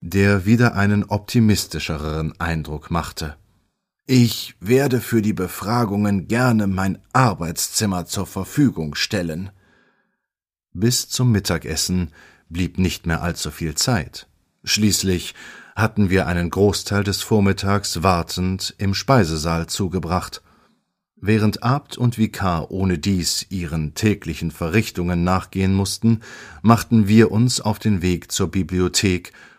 der wieder einen optimistischeren Eindruck machte. »Ich werde für die Befragungen gerne mein Arbeitszimmer zur Verfügung stellen.« Bis zum Mittagessen blieb nicht mehr allzu viel Zeit. Schließlich hatten wir einen Großteil des Vormittags wartend im Speisesaal zugebracht. Während Abt und Vikar ohnedies ihren täglichen Verrichtungen nachgehen mussten, machten wir uns auf den Weg zur Bibliothek,